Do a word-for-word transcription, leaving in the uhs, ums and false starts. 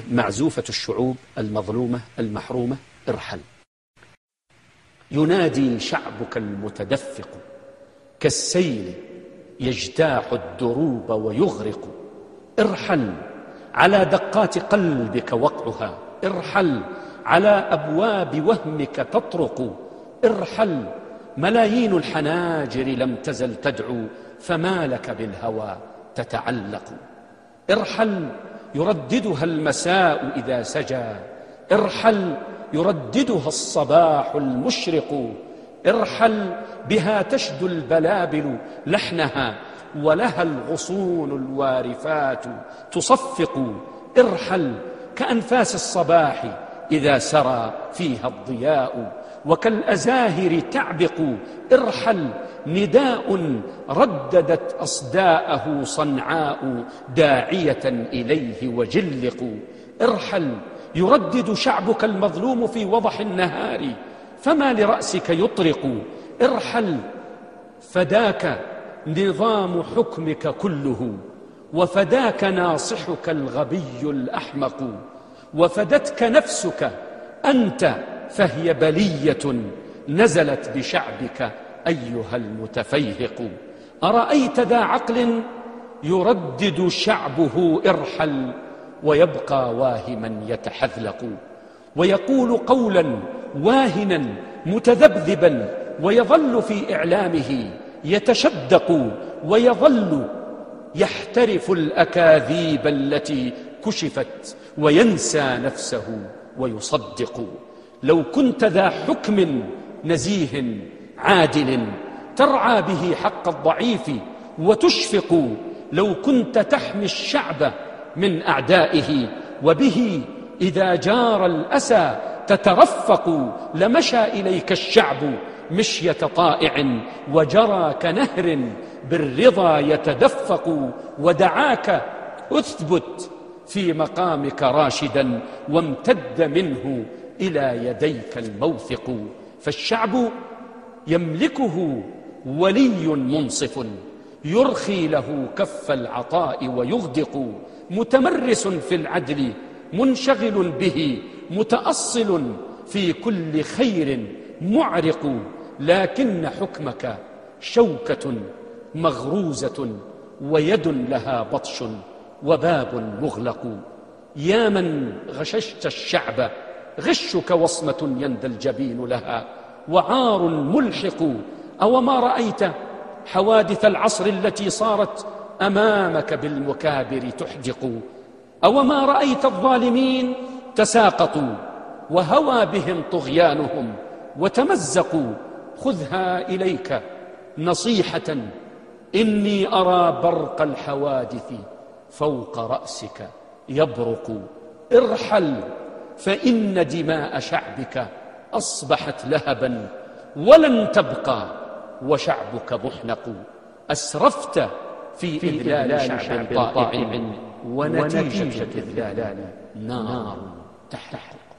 معزوفة الشعوب المظلومة المحرومة ارحل. ينادي شعبك المتدفق كالسيل يجتاح الدروب ويغرق. ارحل على دقات قلبك وقعها، ارحل على أبواب وهمك تطرق. ارحل ملايين الحناجر لم تزل تدعو، فما لك بالهوى تتعلق. ارحل يرددها المساء إذا سجى، ارحل يرددها الصباح المشرق. ارحل بها تشدو البلابل لحنها، ولها الغصون الوارفات تصفق. ارحل كأنفاس الصباح إذا سرى فيها الضياء، وكالأزاهر تعبق. ارحل نداء رددت أصداءه صنعاء داعية إليه وجلق. ارحل يردد شعبك المظلوم في وضح النهار، فما لرأسك يطرق. ارحل فداك نظام حكمك كله، وفداك ناصحك الغبي الأحمق، وفدتك نفسك أنت فهي بلية نزلت بشعبك أيها المتفيهق. أرأيت ذا عقل يردد شعبه ارحل، ويبقى واهما يتحذلق، ويقول قولا واهنا متذبذبا، ويظل في إعلامه يتشدق، ويظل يحترف الأكاذيب التي كشفت، وينسى نفسه ويصدق. لو كنت ذا حكم نزيه عادل ترعى به حق الضعيف وتشفق، لو كنت تحمي الشعب من أعدائه، وبه إذا جار الأسى تترفق، لمشى إليك الشعب مشية طائع، وجرى كنهر بالرضا يتدفق، ودعاك اثبت في مقامك راشدا، وامتد منه إلى يديك الموثق. فالشعب يملكه ولي منصف يرخي له كف العطاء ويغدق، متمرس في العدل منشغل به، متأصل في كل خير معرق. لكن حكمك شوكة مغروزة، ويد لها بطش وباب مغلق. يا من غششت الشعب غشك وصمة يندى الجبين لها، وعار ملحق. أو ما رأيت حوادث العصر التي صارت أمامك بالمكابر تحدق؟ أو ما رأيت الظالمين تساقطوا، وهوى بهم طغيانهم وتمزقوا؟ خذها إليك نصيحة، إني أرى برق الحوادث فوق رأسك يبرق. ارحل فإن دماء شعبك أصبحت لهبا ولن تبقى، وشعبك محنق. أسرفت في, في إذلال شعب, شعب طائع، ونتيجة الإذلال نار تحرق.